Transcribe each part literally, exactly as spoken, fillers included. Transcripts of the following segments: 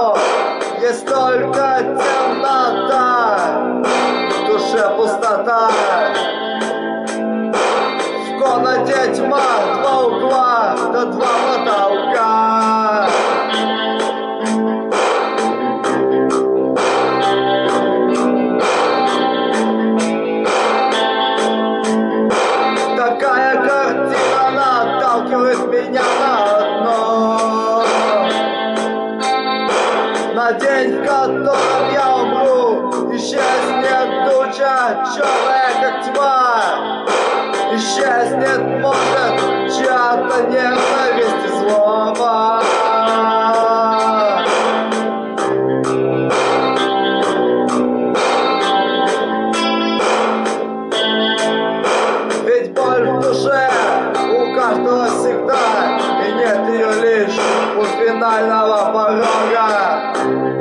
одно: есть только темнота, в душе пустота. В комнате тьма, два угла, да два потолка. Такая картина наталкивает меня на одно: на день, в котором я умру, исчезнет туча, черная как тьма. Исчезнет, может, чья-то ненависть и злоба. Ведь боль в душе у каждого всегда, и нет ее лишь у финального порога.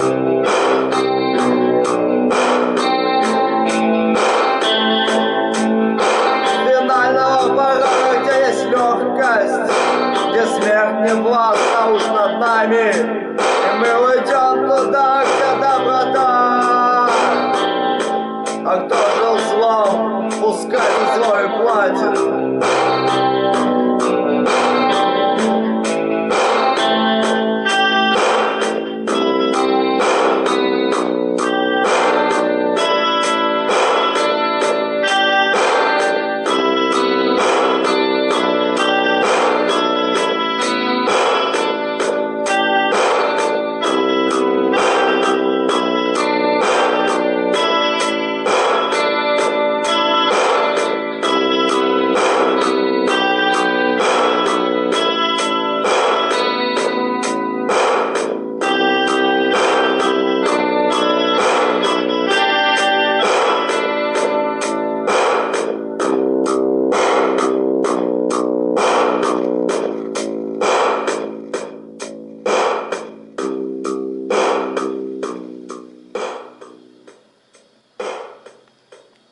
Легкость, где смерть не властна уж над нами, и мы уйдем туда, где доброта. А кто жил злом, пускай за зло и платит.